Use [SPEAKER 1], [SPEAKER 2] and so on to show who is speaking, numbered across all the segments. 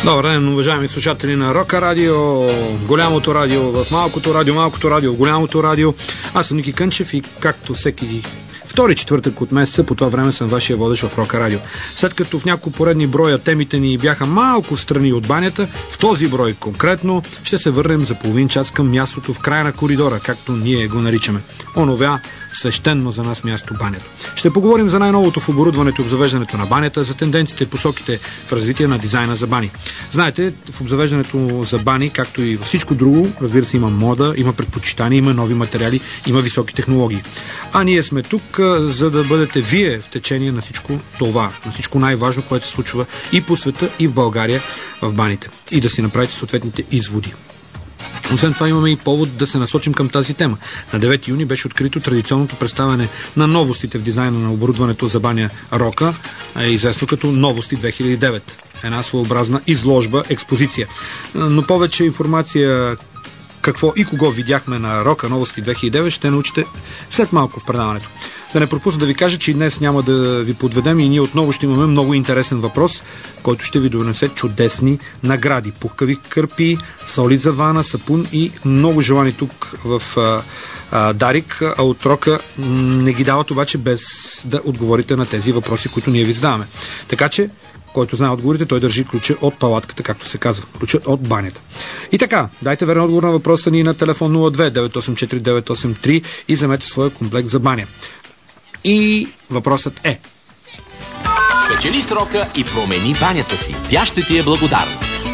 [SPEAKER 1] Добър ден, уважаеми слушатели на Рока Радио, голямото радио в малкото радио в голямото радио. Аз съм Ники Кънчев и както всеки втори четвъртък от месеца, по това време съм вашия водещ в Рока Радио. След като в няколко поредни броя темите ни бяха малко встрани от банята, в този брой конкретно ще се върнем за половин час към мястото в края на коридора, както ние го наричаме. Оновя свещено за нас място банята. Ще поговорим за най-новото в оборудването и обзавеждането на банята, за тенденциите и посоките в развитие на дизайна за бани. Знаете, в обзавеждането за бани, както и във всичко друго, разбира се, има мода, има предпочитания, има нови материали, има високи технологии. А ние сме тук, за да бъдете вие в течение на всичко това, на всичко най-важно, което се случва и по света, и в България в баните. И да си направите съответните изводи. Освен това имаме и повод да се насочим към тази тема. На 9 юни беше открито традиционното представяне на новостите в дизайна на оборудването за баня Рока, известно като Новости 2009. Една своеобразна изложба, експозиция. Но повече информация какво и кого видяхме на Рока Новости 2009 ще научите след малко в предаването. Да не пропусна да ви кажа, че и днес няма да ви подведем и ние отново ще имаме много интересен въпрос, който ще ви донесе чудесни награди. Пухкави кърпи, соли за вана, сапун и много желани тук в Дарик, а от Рока не ги дават обаче без да отговорите на тези въпроси, които ние ви задаваме. Така че, който знае отговорите, той държи ключа от палатката, както се казва. Ключът от банята. И така, дайте верен отговор на въпроса ни на телефон 02-984-983 и вземете своя комплект за баня. И въпросът е:
[SPEAKER 2] спечели с Рока и промени банята си. Тя ще ти е благодарна.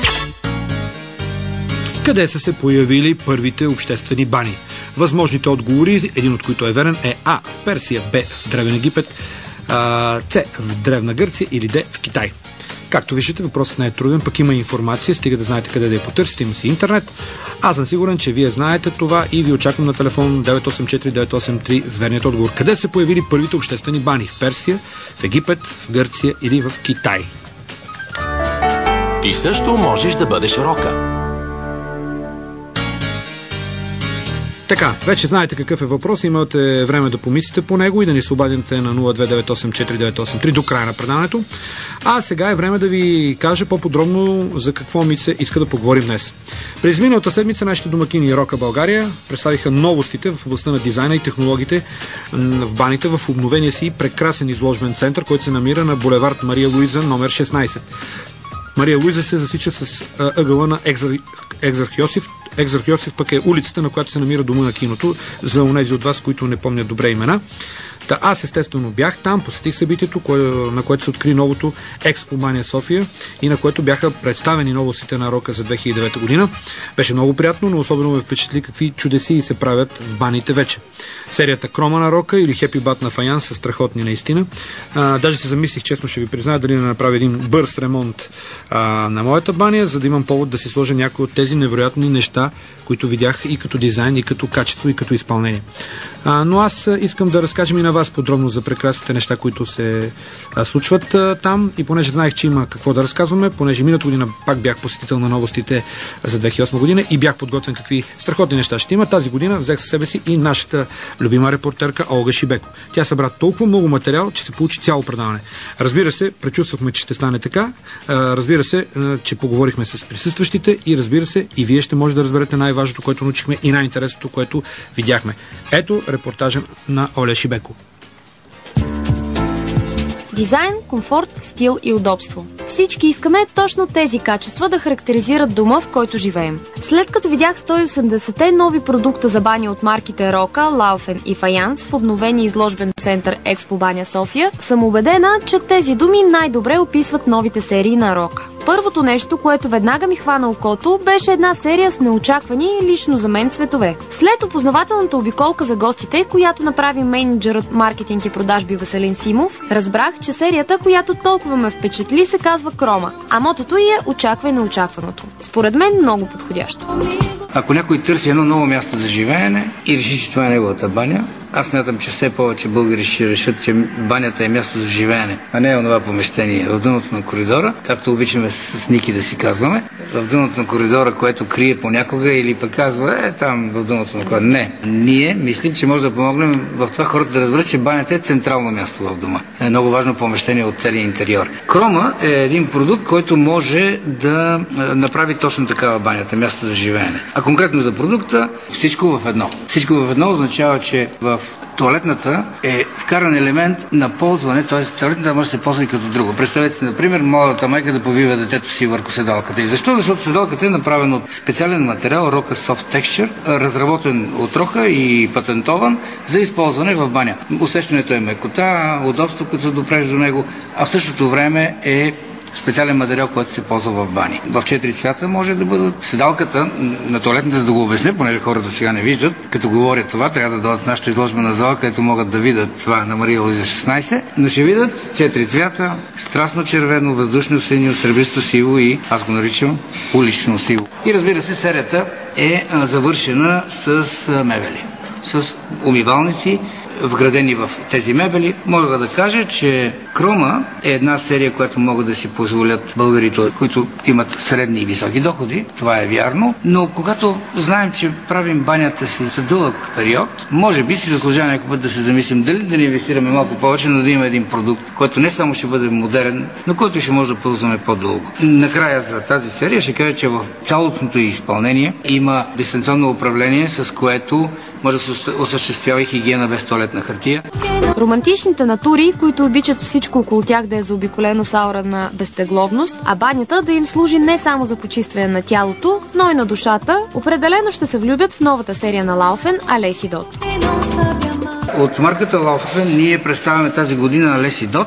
[SPEAKER 1] Къде са се появили първите обществени бани? Възможните отговори, един от които е верен, е А. в Персия, Б. в Древен Египет, С. в Древна Гърция или Д. в Китай. Както виждате, въпросът не е труден, пък има информация, стига да знаете къде да я потърсите, има си интернет. Аз съм сигурен, че вие знаете това и ви очаквам на телефон 984-983 с верният отговор. Къде се появили първите обществени бани? В Персия, в Египет, в Гърция или в Китай?
[SPEAKER 2] Ти също можеш да бъдеш Рока.
[SPEAKER 1] Така, вече знаете какъв е въпрос, имате време да помислите по него и да ни се обадите на 02984-983 до края на предаването. А сега е време да ви кажа по-подробно за какво ми се иска да поговорим днес. През миналата седмица нашите домакини Рока България представиха новостите в областта на дизайна и технологиите в баните в обновения си прекрасен изложбен център, който се намира на булевард Мария Луиза номер 16. Мария Луиза се засича с ъгъла на Екзарх Йосиф. Екзарх Йосиф пък е улицата, на която се намира дома на киното, за онези от вас, които не помнят добре имена. Та аз естествено бях там, посетих събитието, на което се откри новото Експо Бания София и на което бяха представени новостите на Рока за 2009 година. Беше много приятно, но особено ме впечатли какви чудеси се правят в баните вече. Серията Крома на Рока или Хепи Бат на Фаян са страхотни наистина. Даже се замислих, честно ще ви призная, дали да направя един бърз ремонт на моята баня, за да имам повод да си сложа някои от тези невероятни неща, които видях и като дизайн, и като качество, и като изпълнение. Но аз искам да разкажем и на вас подробно за прекрасните неща, които се случват там. И понеже знаех, че има какво да разказваме, понеже миналата година пак бях посетител на новостите за 2008 година и бях подготвен какви страхотни неща ще има. Тази година взех със себе си и нашата любима репортерка Олга Шибеко. Тя събра толкова много материал, че се получи цяло предаване. Разбира се, предчувствахме, че ще стане така. Разбира се, че поговорихме с присъстващите и разбира се, и вие ще може да разберете най-важното, което научихме и най-интересното, което видяхме. Ето репортажа на Оля Шибеко.
[SPEAKER 3] Дизайн, комфорт, стил и удобство. Всички искаме точно тези качества да характеризират дома, в който живеем. След като видях 180-те нови продукта за бани от марките Рока, Лауфен и Фаянс в обновения изложбен център Експо Бания София, съм убедена, че тези думи най-добре описват новите серии на Рока. Първото нещо, което веднага ми хвана окото, беше една серия с неочаквани лично за мен цветове. След опознавателната обиколка за гостите, която направи мениджърът маркетинг и продажби Веселин Симов, разбрах, че серията, която толкова ме впечатли, се казва Крома, а мотото й е "Очаквай неочакваното". Според мен много подходящо.
[SPEAKER 4] Ако някой търси едно ново място за живеене и реши, че това е неговата баня, Аз смятам, че все повече българи ще решат, че банята е място за живеене, а не е онова помещение в дъното на коридора, както обичаме с Ники да си казваме, в дъното на коридора, което крие понякога или пък казва, там в дъното на коридора. Не. Ние мислим, че може да помогнем в това хората да разберат, че банята е централно място в дома. Е много важно помещение от целия интериор. Крома е един продукт, който може да направи точно такава банята, място за живеене. А конкретно за продукта, всичко в едно. Всичко в едно означава, че в тоалетната е вкаран елемент на ползване, т.е. тоалетната може да се ползва и като друго. Представете си, например, младата майка да повива детето си върху седалката. И защо? Защото седалката е направена от специален материал, Roca Soft Texture, разработен от Рока и патентован за използване в баня. Усещането е мекота, удобство, като се допреш до него, а в същото време е специален материал, който се ползва в бани. В 4 цвята може да бъдат седалката на тоалетната, за да го обясня, понеже хората сега не виждат. Като говорят това, трябва да дойдат в нашата изложбена зала, където могат да видят това на Мария Луиза 16, но ще видят 4 цвята, страстно червено, въздушно синьо, сребристо сиво и аз го наричам улично сиво. И разбира се, серията е завършена с мебели, с умивалници, вградени в тези мебели. Мога да кажа, че Крома е една серия, която могат да си позволят българите, които имат средни и високи доходи. Това е вярно. Но когато знаем, че правим банята си за дълъг период, може би си заслужава някой път да се замислим дали да не инвестираме малко повече, но да има един продукт, който не само ще бъде модерен, но който ще може да ползваме по-дълго. Накрая за тази серия ще кажа, че в цялостното изпълнение има дистанционно управление, с което може да се осъществява и хигиена без тоалетна хартия.
[SPEAKER 3] Романтичните натури, които обичат всичко около тях да е заобиколено с аура на безтегловност, а банята да им служи не само за почистване на тялото, но и на душата, определено ще се влюбят в новата серия на Лауфен Алеси Дот.
[SPEAKER 4] От марката Лауфен ние представяме тази година Алеси Дот.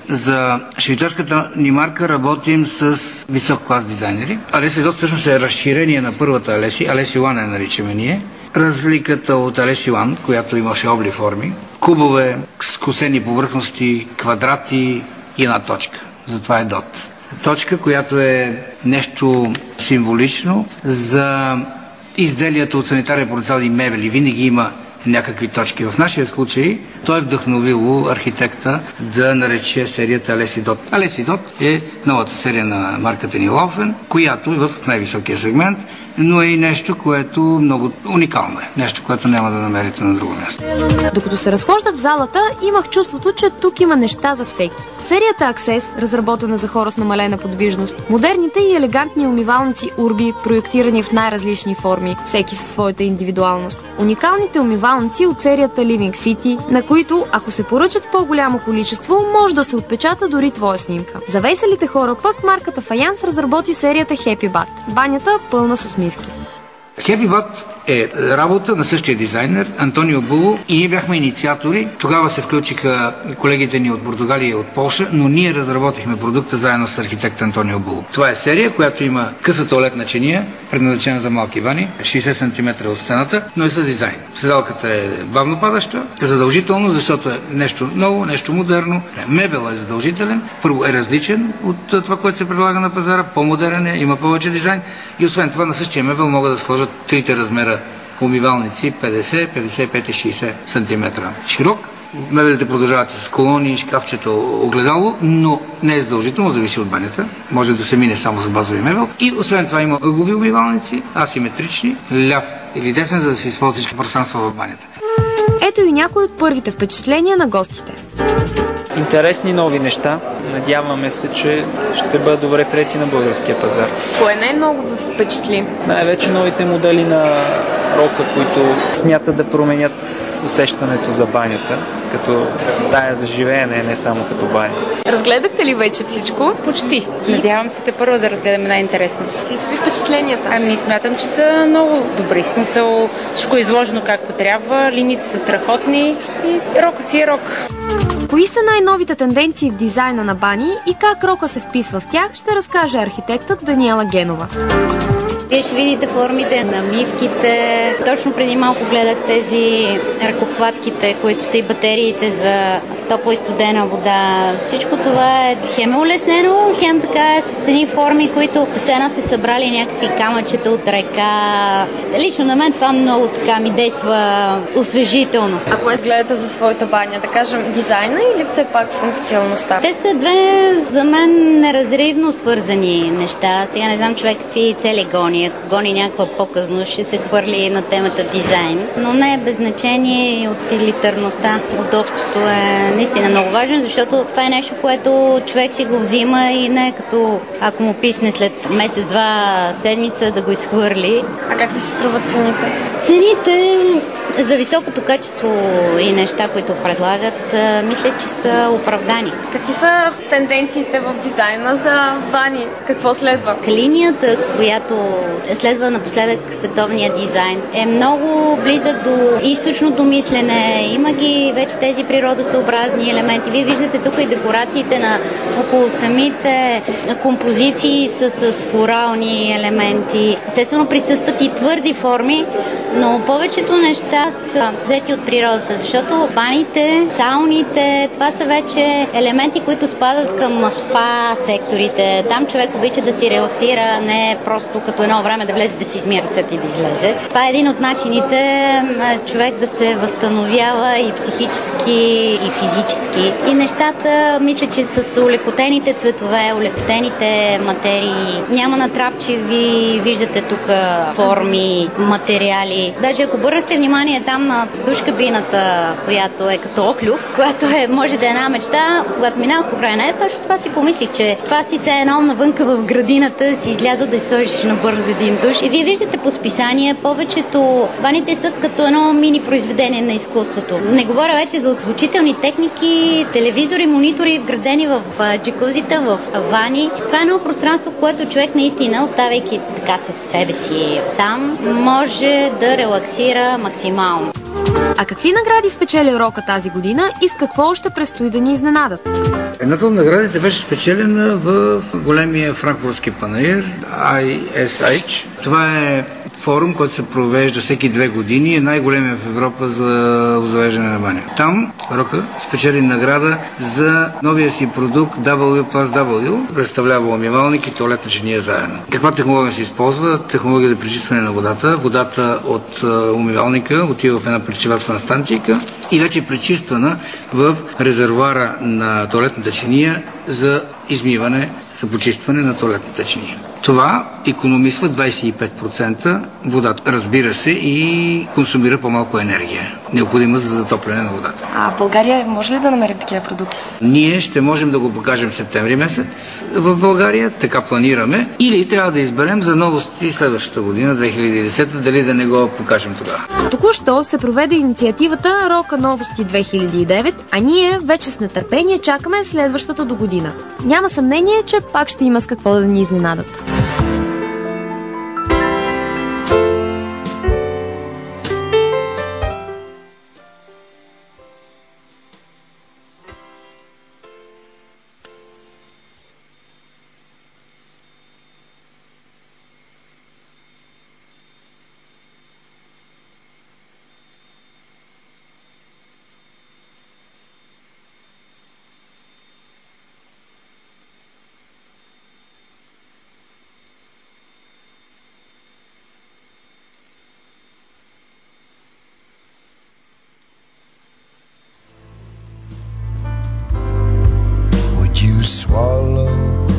[SPEAKER 4] За швейцарската ни марка работим с висок клас дизайнери. Алеси Дот всъщност е разширение на първата Алеси. Алеси Лан я наричаме ние. Разликата от Алеси Лан, която имаше обли форми, кубове, скосени повърхности, квадрати и една точка. Затова е Дот. Точка, която е нещо символично за изделията от санитарен потенциал и мебели. Винаги има някакви точки. В нашия случай той е вдъхновило архитекта да нарече серията Алеси Дот. Алеси Дот е новата серия на марката ни Лауфен, която е в най-високия сегмент, но е и нещо, което много уникално е. Нещо, което няма да намерите на друго място.
[SPEAKER 3] Докато се разхождах в залата, имах чувството, че тук има неща за всеки. Серията Access, разработена за хора с намалена подвижност, модерните и елегантни умивалници Urbi, проектирани в най-различни форми, всеки със своята индивидуалност. Уникалните умивалници от серията Living City, на които, ако се поръчат в по-голямо количество, може да се отпечата дори твоя снимка. За веселите хора пък марката Fayence разработи серията Happy Bath. Банята пълна с усмивки.
[SPEAKER 4] Happy Bath е работа на същия дизайнер Антонио Було и ние бяхме инициатори. Тогава се включиха колегите ни от Португалия и от Полша, но ние разработихме продукта заедно с архитект Антонио Було. Това е серия, която има къса тоалетна чиния, предназначена за малки бани, 60 см от стената, но е с дизайн. Седалката е бавно падаща, задължително, защото е нещо ново, нещо модерно. Мебел е задължителен, първо е различен от това, което се предлага на пазара, по-модерен е, има повече дизайн и освен това на същия мебел могат да сложат трите размера умивалници 50, 55 и 60 см широк. Мебелите продължават с колони, шкафчета, огледало, но не е задължително, зависи от банята. Може да се мине само с базови мебел. И освен това има ъглови умивалници, асиметрични, ляв или десен, за да се използва всички пространства в банята.
[SPEAKER 3] Ето и някои от първите впечатления на гостите.
[SPEAKER 5] Интересни нови неща. Надяваме се, че ще бъдат добре приети на българския пазар.
[SPEAKER 3] Кое най-много ви впечатли?
[SPEAKER 5] Най-вече новите модели на Рока, които смятат да променят усещането за банята, като стая за живеене, не само като баня.
[SPEAKER 3] Разгледахте ли вече всичко?
[SPEAKER 6] Почти. Надявам се те първо да разгледаме най-интересно.
[SPEAKER 3] Какви са ви впечатленията?
[SPEAKER 6] Ами смятам, че са много добри. В смисъл, всичко е изложено както трябва, линиите са страхотни и Рока си е рок.
[SPEAKER 3] Кои са най-новите тенденции в дизайна на бани и как Рока се вписва в тях, ще разкаже архитектът Даниела Генова.
[SPEAKER 7] Вие ще видите формите на мивките. Точно преди малко гледах тези ръкохватките, които са и батериите за топла и студена вода. Всичко това е хем улеснено, хем така е с едни форми, които все едно сте събрали някакви камъчета от река. Лично на мен това много така ми действа освежително.
[SPEAKER 3] Ако гледате за своята баня, да кажем дизайна или все пак функционалността?
[SPEAKER 7] Те са две за мен неразривно свързани неща. Сега не знам човек какви цели гони. Ако гони някаква по-късно, ще се хвърли на темата дизайн. Но не е без значение и утилитарността. Удобството е наистина много важно, защото това е нещо, което човек си го взима и не е като ако му писне след месец-два седмица да го изхвърли.
[SPEAKER 3] А как ви се струват цените?
[SPEAKER 7] Цените за високото качество и неща, които предлагат, мисля, че са оправдани.
[SPEAKER 3] Какви са тенденциите в дизайна за бани? Какво следва?
[SPEAKER 7] Линията, която следва напоследък световния дизайн, е много близък до източното мислене. Има ги вече тези природосъобразни елементи. Вие виждате тук и декорациите на около самите композиции с флорални елементи. Естествено присъстват и твърди форми, но повечето неща са взети от природата, защото баните, сауните, това са вече елементи, които спадат към спа секторите. Там човек обича да си релаксира, не просто като едно време да влезе да си измие ръцете и да излезе. Това е един от начините човек да се възстановява и психически, и физически. И нещата, мисля, че с улекотените цветове, улекотените материи, няма натрапчиви, виждате тук форми, материали. Даже ако обърнахте внимание там на душкабината, която е като оклюв, която може да е една мечта, когато минах по край нея, точно това си помислих, че това си се едно навънка в градината, си излязъл да сложиш набързо един душ. И вие виждате по списание, повечето баните са като едно мини произведение на изкуството. Не говоря вече за озвучителни техники, телевизори, монитори, вградени в джакузита, в вани. Това е едно пространство, което човек наистина, оставяйки така със себе си сам, може да релаксира максимално.
[SPEAKER 3] А какви награди спечели Рока тази година и с какво още предстои да ни изненадат?
[SPEAKER 4] Едната от наградите беше спечелена в големия франкфуртски панаир ISH. Това е форум, който се провежда всеки 2 години, е най-големия в Европа за обзавеждане на баня. Там Рока спечели награда за новия си продукт W+W, представлява умивалник и тоалетна чиния заедно. Каква технология се използва? Технология за пречистване на водата. Водата от умивалника отива в една пречиствателна станция и вече е пречиствана в резервоара на тоалетната чиния за измиване, за почистване на тоалетната чиния. Това икономисва 25% водата. Разбира се, и консумира по-малко енергия, необходима за затопляне на водата.
[SPEAKER 3] А в България може ли да намерим такива продукти?
[SPEAKER 4] Ние ще можем да го покажем в септември месец в България, така планираме. Или трябва да изберем за новости следващата година, 2010, дали да не го покажем тогава.
[SPEAKER 3] Току-що се проведе инициативата Рока новости 2009, а ние вече с нетърпение чакаме следващата до година. Няма съмнение, че пак ще има с какво да ни изненадат.
[SPEAKER 8] Swallow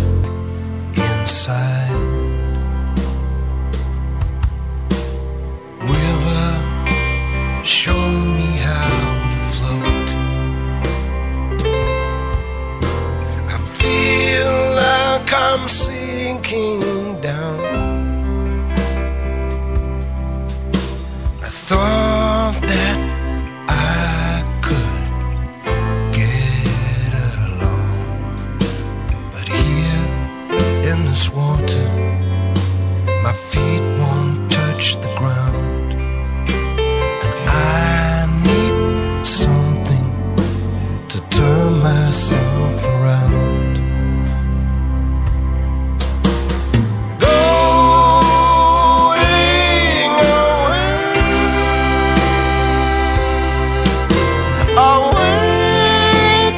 [SPEAKER 8] inside river, show me how to float. I feel like I'm sinking down. I thought that I could get along, but here in this water, my feet won't touch the ground, and I need something to turn myself around. Going away, away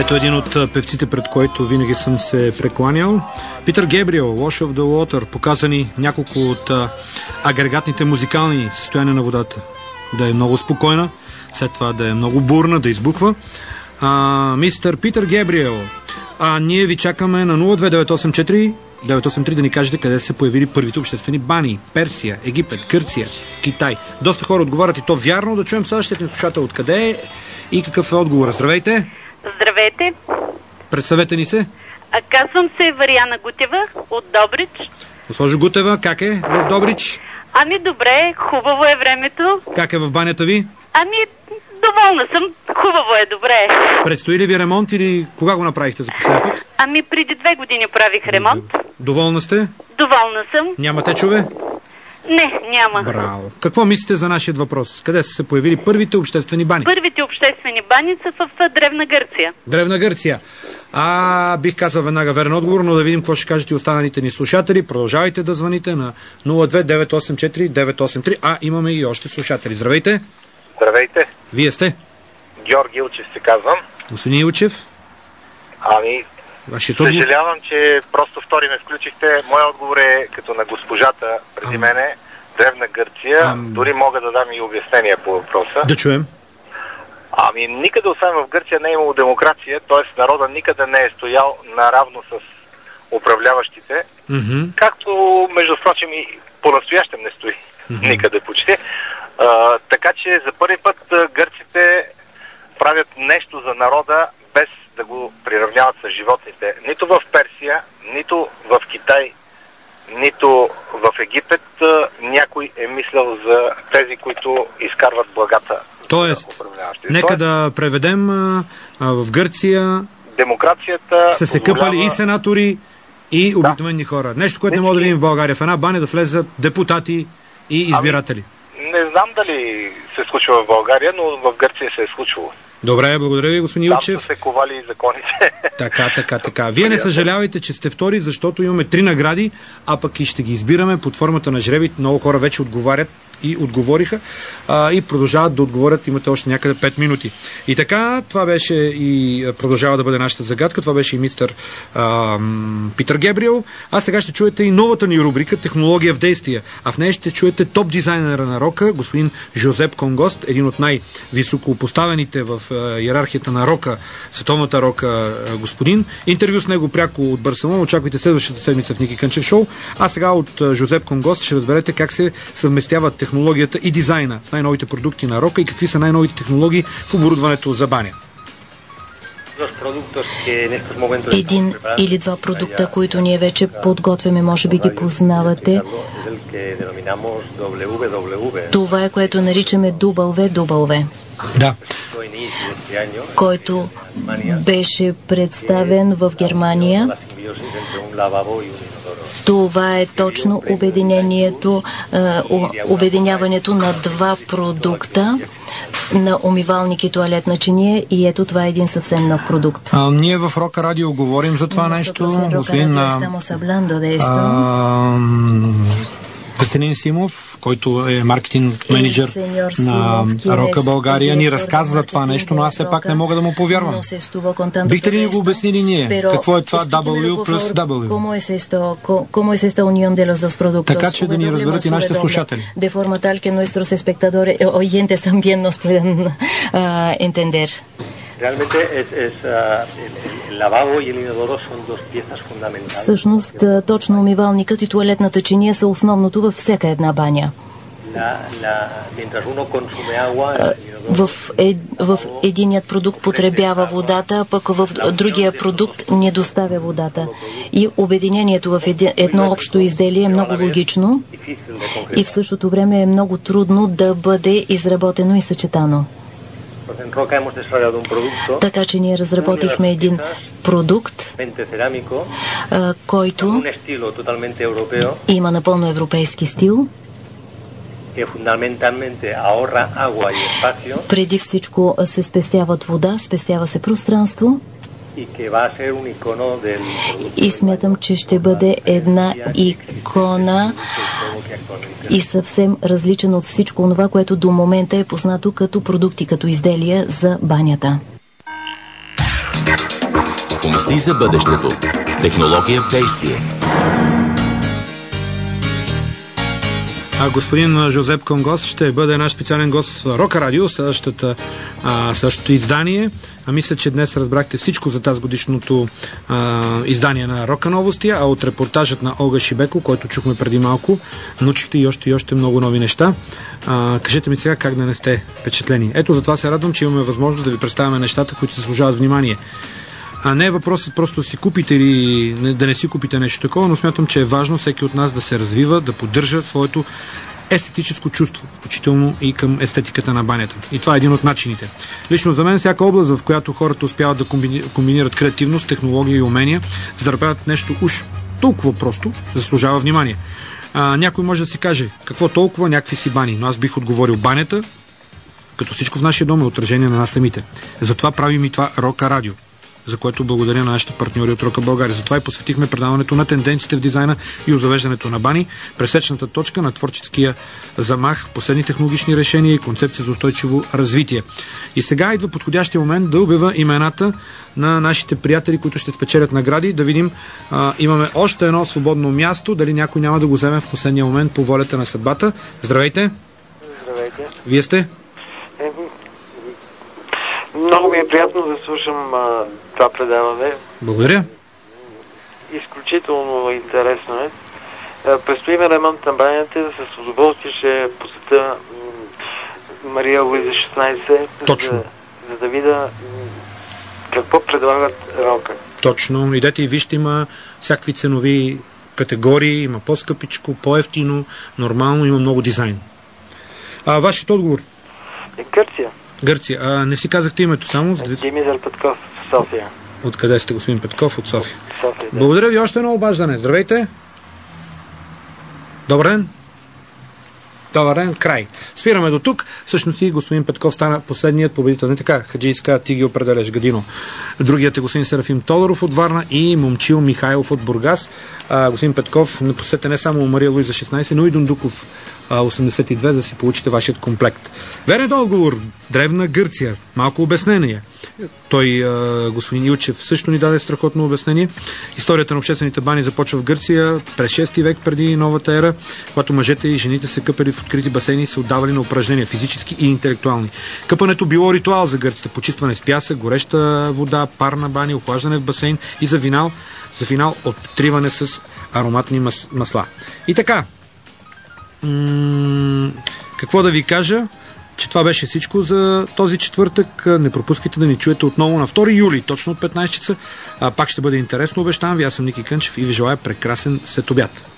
[SPEAKER 1] Ето един от певците, пред който винаги съм се прекланял. Питър Гебриел, Wash of the Water, показани няколко от агрегатните музикални състояния на водата. Да е много спокойна, след това да е много бурна, да избухва. Мистер Питър Гебриел, ние ви чакаме на 02984-983 да ни кажете къде са се появили първите обществени бани. Персия, Египет, Гърция, Китай. Доста хора отговарят и то вярно. Да чуем следващия ни слушател откъде е и какъв е отговор. Здравейте!
[SPEAKER 9] Здравейте!
[SPEAKER 1] Представете ни се.
[SPEAKER 9] Казвам се Вариана Гутева от Добрич.
[SPEAKER 1] Госпожо Гутева, как е в Добрич?
[SPEAKER 9] Ами добре, хубаво е времето.
[SPEAKER 1] Как е в банята ви?
[SPEAKER 9] Ами доволна съм, хубаво е, добре.
[SPEAKER 1] Предстои ли ви ремонт или кога го направихте за последен път?
[SPEAKER 9] Ами преди 2 години правих ремонт.
[SPEAKER 1] Доволна сте?
[SPEAKER 9] Доволна съм.
[SPEAKER 1] Няма течове?
[SPEAKER 9] Не, няма.
[SPEAKER 1] Браво. Какво мислите за нашия въпрос? Къде са се появили първите обществени бани?
[SPEAKER 9] Първите обществени бани са в Древна Гърция.
[SPEAKER 1] Древна Гърция. Бих казал веднага верен отговор, но да видим какво ще кажете и останалите ни слушатели. Продължавайте да звъните на 02984-983. Имаме и още слушатели. Здравейте!
[SPEAKER 10] Здравейте!
[SPEAKER 1] Вие сте?
[SPEAKER 10] Георги Илчев се казвам.
[SPEAKER 1] Господин Илчев?
[SPEAKER 10] Съжалявам, че просто втори ме включихте. Моят отговор е като на госпожата преди мене, Древна Гърция. Дори мога да дам и обяснения по въпроса.
[SPEAKER 1] Да чуем.
[SPEAKER 10] Никъде, освен в Гърция, не е имало демокрация, т.е. народа никъде не е стоял наравно с управляващите, както, между прочим, и по-настоящем не стои никъде почти. Така че за първи път гърците правят нещо за народа, без да го приравняват с животните. Нито в Персия, нито в Китай, нито в Египет някой е мислял за тези, които изкарват благата.
[SPEAKER 1] Тоест, нека да преведем, в Гърция
[SPEAKER 10] демокрацията
[SPEAKER 1] са се къпали и сенатори, и обикновени хора. Нещо, което не може да видим в България. В една баня да влезат депутати и избиратели.
[SPEAKER 10] Не знам дали се случва в България, но в Гърция се е случвало.
[SPEAKER 1] Добре, благодаря ви, господин Илчев.
[SPEAKER 10] Там са се ковали и законите.
[SPEAKER 1] Така. Вие не съжалявайте, че сте втори, защото имаме 3 награди, а пък и ще ги избираме под формата на жребий. Много хора вече отговарят и отговориха и продължават да отговорят. Имате още някъде 5 минути. И така, това беше и продължава да бъде нашата загадка. Това беше и мистер Питър Гебриел. А сега ще чуете и новата ни рубрика "Технология в действие". А в нея ще чуете топ дизайнера на рока, господин Жозеп Конгост, един от най-високо поставените в иерархията на рока, световната рока господин. Интервю с него пряко от Барселона. Очаквайте следващата седмица в Ники Кънчев шоу. А сега от Жозеп Конгост ще разберете как се съвместяват технологията и дизайна в най-новите продукти на рока и какви са най-новите технологии в оборудването за баня.
[SPEAKER 11] Един или два продукта, които ние вече подготвяме, може би ги познавате. Това е, което наричаме WW.
[SPEAKER 1] Да.
[SPEAKER 11] Който беше представен в Германия. Това е точно обединяването на два продукта, на умивалник и туалетна чиния, и ето това е един съвсем нов продукт.
[SPEAKER 1] Ние в Рока Радио говорим за това нещо. Господин Веселин Симов, който е маркетинг менеджер на Рока България, ни разказа за това нещо, но аз все пак не мога да му повярвам. Бихте ли ни го обяснили ние? Какво е това W плюс W? Така че да ни разберат и нашите слушатели.
[SPEAKER 11] De forma tal que nuestros espectadores, oyentes también nos puedan entender. Всъщност, точно умивалникът и туалетната чиния са основното във всяка една баня. В единият продукт потребява водата, а пък в другия продукт не доставя водата. И обединението в едно общо изделие е много логично и в същото време е много трудно да бъде изработено и съчетано. Така че ние разработихме един продукт, който има напълно европейски стил. Преди всичко се спестяват вода, спестява се пространство. И смятам, че ще бъде една икона и съвсем различен от всичко това, което до момента е познато като продукти, като изделия за банята.
[SPEAKER 2] Помисли за бъдещето. Технология в действие.
[SPEAKER 1] Господин Жозеп Конгос ще бъде наш специален гост в Рока Радио, същото издание. Мисля, че днес разбрахте всичко за тази годишното издание на Рока Новости, а от репортажът на Олга Шибеко, който чухме преди малко, научихте и още много нови неща. Кажете ми сега как да не сте впечатлени. Ето, затова се радвам, че имаме възможност да ви представяме нещата, които се заслужават внимание. Не е въпросът просто да си купите или да не си купите нещо такова, но смятам, че е важно всеки от нас да се развива, да поддържа своето естетическо чувство, включително и към естетиката на банята. И това е един от начините. Лично за мен, всяка област, в която хората успяват да комбинират креативност, технология и умения, за да направят нещо уж толкова просто, заслужава внимание. Някой може да си каже, какво толкова, някакви си бани, но аз бих отговорил, банята, като всичко в нашия дом, е отражение на нас самите. Затова правим и това Рока Радио, за което благодаря на нашите партньори от Рока България. Затова и посветихме предаването на тенденциите в дизайна и озавеждането на бани, пресечната точка на творческия замах, последни технологични решения и концепция за устойчиво развитие. И сега идва подходящия момент да обявя имената на нашите приятели, които ще спечелят награди. Да видим, имаме още едно свободно място, дали някой няма да го вземе в последния момент по волята на съдбата. Здравейте!
[SPEAKER 12] Здравейте!
[SPEAKER 1] Вие сте?
[SPEAKER 12] Много ми е приятно да слушам това предаване.
[SPEAKER 1] Благодаря.
[SPEAKER 12] Изключително интересно е. Предстои ми ремонт на банята, с удоволствие ще посетя Мария Луиза 16,
[SPEAKER 1] Точно.
[SPEAKER 12] За да видя какво предлагат Рока.
[SPEAKER 1] Точно. Идете и вижте, има всякакви ценови категории, има по-скъпичко, по-ефтино, нормално, има много дизайн. Вашият отговор?
[SPEAKER 12] Гърция.
[SPEAKER 1] Гърция. Не си казахте името само?
[SPEAKER 12] Димитър Петков, София.
[SPEAKER 1] Откъде сте, господин Петков? От София.
[SPEAKER 12] София, да.
[SPEAKER 1] Благодаря ви, още едно обаждане. Здравейте. Добър ден. Добър ден, край. Спираме до тук. Всъщност и господин Петков стана последният победител. Не така, Хаджийска, ти ги определяш, Гадино. Другият е господин Серафим Тодоров от Варна и Момчил Михайлов от Бургас. Господин Петков, посетете не само Мария Луиза 16, но и Дундуков 82, за да си получите вашият комплект. Верен отговор. Древна Гърция. Малко обяснение. Той, господин Илчев, също ни даде страхотно обяснение. Историята на обществените бани започва в Гърция през 6 век преди новата ера, когато мъжете и жените се къпели в открити басейни и се отдавали на упражнения, физически и интелектуални. Къпането било ритуал за гърците. Почистване с пясък, гореща вода, парна бани, охлаждане в басейн и за финал оттриване с ароматни масла. И така, какво да ви кажа? Че това беше всичко за този четвъртък. Не пропускайте да ни чуете отново на 2 юли, точно от 15 часа. Пак ще бъде интересно, обещавам ви. Аз съм Ники Кънчев и ви желая прекрасен следобед.